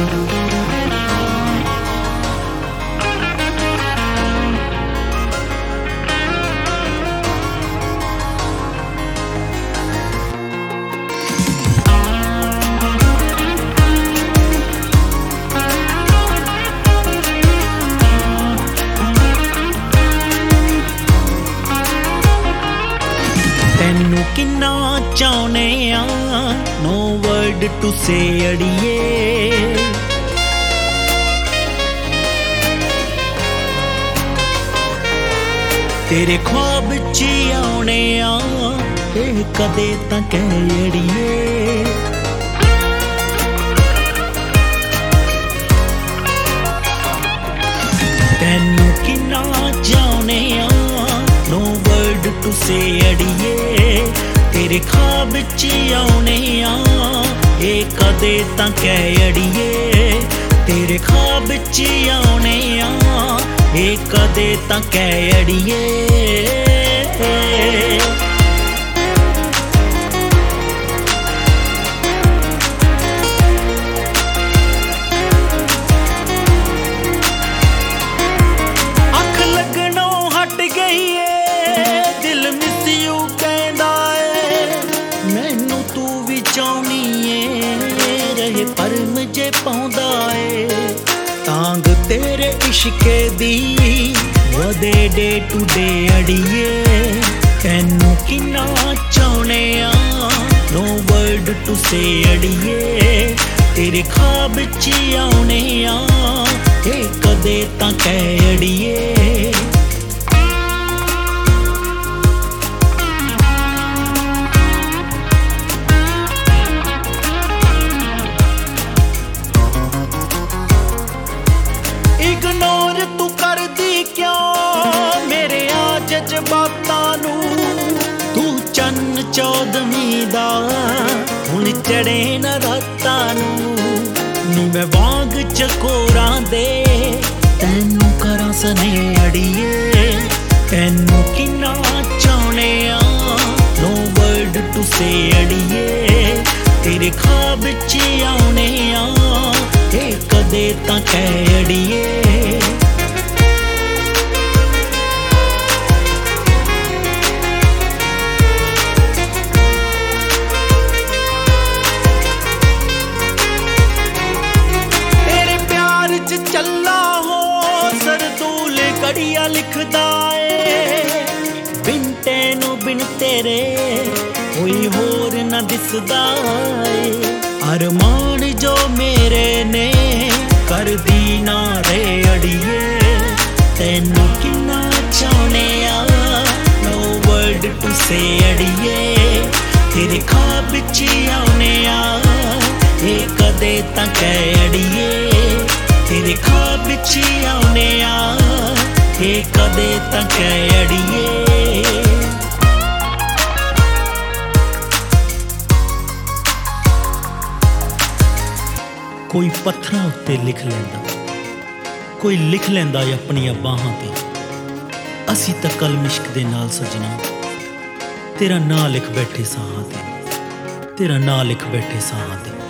ਤੈਨੂੰ ਕਿੰਨਾ ਚਾਹੁੰਨੇ ਆ no word to say ਅੜੀਏ ਤੇਰੇ ख्वाब ਚ ਆਉਣੇ ਆ ਇਹ ਕਦੇ ਤਾਂ ਕਹਿ ਅੜੀਏ ਤੈਨੂੰ ਕਿੰਨਾ ਚਾਹੁੰਨੇ ਆ no word to say ਅੜੀਏ ਤੇਰੇ ख्वाब ਚ ਆਉਣੇ ਆ ਇਹ ਕਦੇ ਤਾਂ ਕਹਿ ਅੜੀਏ ਤੇਰੇ ख्वाब ਚ ਆਉਣੇ ਆ ਇਹ ਕਦੇ ਤਾਂ ਕਹਿ ਅੜੀਏ पर मुझे पाउंदा ए तांग तेरे इश्के दी वदे डे टू डे अड़िए तैनू किन्ना चाहुने आ नो वर्ड टू से अड़िए तेरे ख्वाब च आउने आ ए कदे तां कह अड़िए इग्नोर तू कर दी क्यों मेरे आ जज्बातां नू तू चन्न चौदवीं दा हुण चढ़े न रातां नू नी मैं वांग चकोरां दे तैनू करां सने अड़िए तैनू किन्ना चाहुने आ नो वर्ड टू से अड़िए तेरे ख्वाब च आउणे आ ਇਹ ਕਦੇ ਤਾਂ ਕਹਿ ਅੜੀਏ ਤੇਰੇ ਪਿਆਰ ਚ ਚੱਲਾ ਹੋ ਸਰਦੂਲ ਕੜੀਆਂ ਲਿਖਦਾ ਏ ਬਿਨ ਤੈਨੂੰ ਬਿਨ ਤੇਰੇ ਕੋਈ ਹੋਰ ਨਾ ਦਿਸਦਾ ਏ अरमान जो मेरे ने कर दी ना रे अड़िए तैनू किन्ना चाहुने आ नो वर्ड टू से अड़िए तेरे ख्वाब च आउणे आ ये कदे तां कह अड़िए तेरे ख्वाब च आउणे आ ये कदे तां कह अड़िए कोई पत्थरां उत्ते लिख लैंदा कोई लिख लैंदा अपनियां बाहां ते असी तां कलम इश्क दे नाल सजना तेरा नां लिख बैठे साहां ते तेरा नां लिख बैठे साहां ते